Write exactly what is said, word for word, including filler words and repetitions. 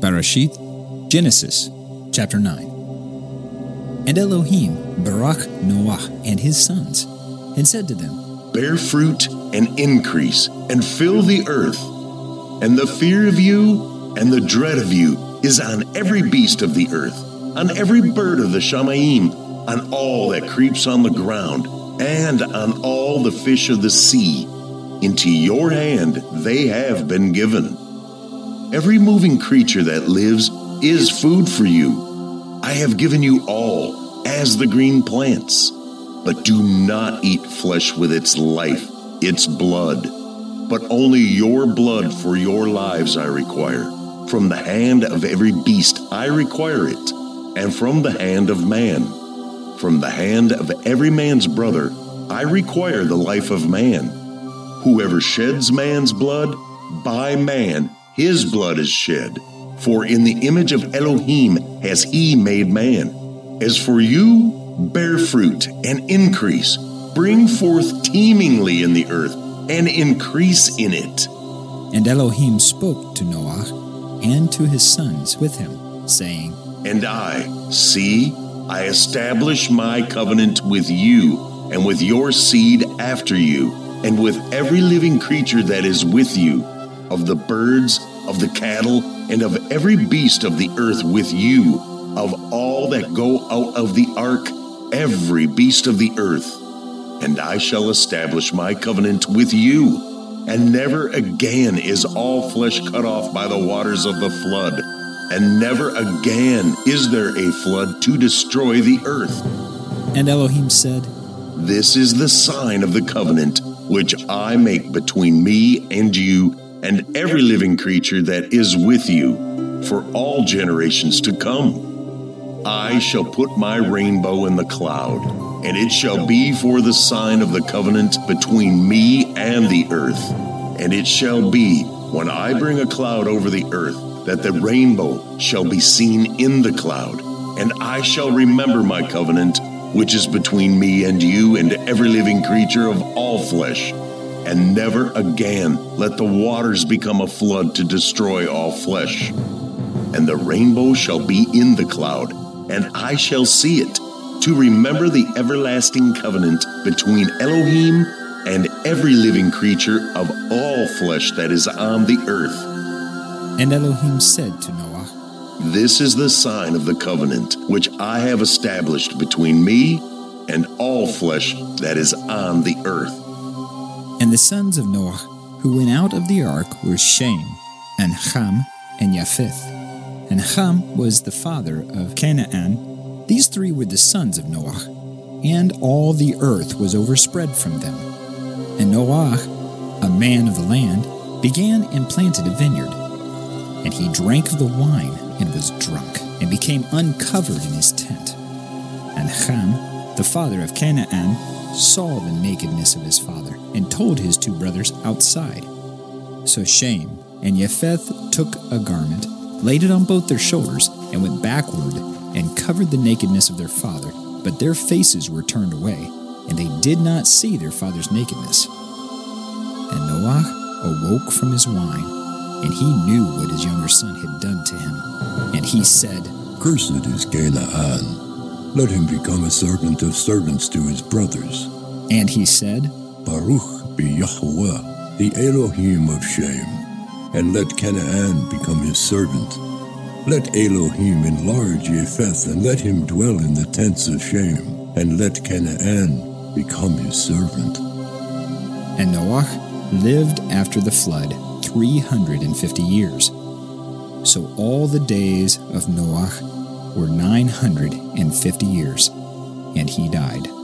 Bereshith, Genesis, chapter nine. And Elohim barak Noah and his sons, and said to them, Bear fruit and increase, and fill the earth. And the fear of you and the dread of you is on every beast of the earth, on every bird of the Shamayim, on all that creeps on the ground, and on all the fish of the sea. Into your hand they have been given. Every moving creature that lives is food for you. I have given you all as the green plants. But do not eat flesh with its life, its blood. But only your blood for your lives I require. From the hand of every beast I require it, and from the hand of man. From the hand of every man's brother I require the life of man. Whoever sheds man's blood, by man his blood is shed. For in the image of Elohim has he made man. As for you, bear fruit and increase. Bring forth teemingly in the earth, and increase in it. And Elohim spoke to Noah and to his sons with him, saying, And I, see, I establish my covenant with you, and with your seed after you, and with every living creature that is with you, of the birds, of the cattle, and of every beast of the earth with you, of all that go out of the ark, every beast of the earth. And I shall establish my covenant with you, and never again is all flesh cut off by the waters of the flood, and never again is there a flood to destroy the earth. And Elohim said, This is the sign of the covenant which I make between me and you and every living creature that is with you for all generations to come. I shall put my rainbow in the cloud, and it shall be for the sign of the covenant between me and the earth. And it shall be, when I bring a cloud over the earth, that the rainbow shall be seen in the cloud. And I shall remember my covenant, which is between me and you and every living creature of all flesh. And never again let the waters become a flood to destroy all flesh. And the rainbow shall be in the cloud, and I shall see it, to remember the everlasting covenant between Elohim and every living creature of all flesh that is on the earth. And Elohim said to Noah, This is the sign of the covenant which I have established between me and all flesh that is on the earth. And the sons of Noah who went out of the ark were Shem, and Ham, and Japheth. And Ham was the father of Canaan. These three were the sons of Noah, and all the earth was overspread from them. And Noah, a man of the land, began and planted a vineyard. And he drank of the wine and was drunk, and became uncovered in his tent. And Ham, the father of Canaan, saw the nakedness of his father, and told his two brothers outside. So Shem and Japheth took a garment, laid it on both their shoulders, and went backward, and covered the nakedness of their father. But their faces were turned away, and they did not see their father's nakedness. And Noah awoke from his wine, and he knew what his younger son had done to him. And he said, Cursed is Canaan. Let him become a servant of servants to his brothers. And he said, Baruch be Yahweh, the Elohim of Shem, and let Canaan become his servant. Let Elohim enlarge Japheth, and let him dwell in the tents of Shem, and let Canaan become his servant. And Noah lived after the flood three hundred and fifty years. So all the days of Noah were nine hundred and fifty years, and he died.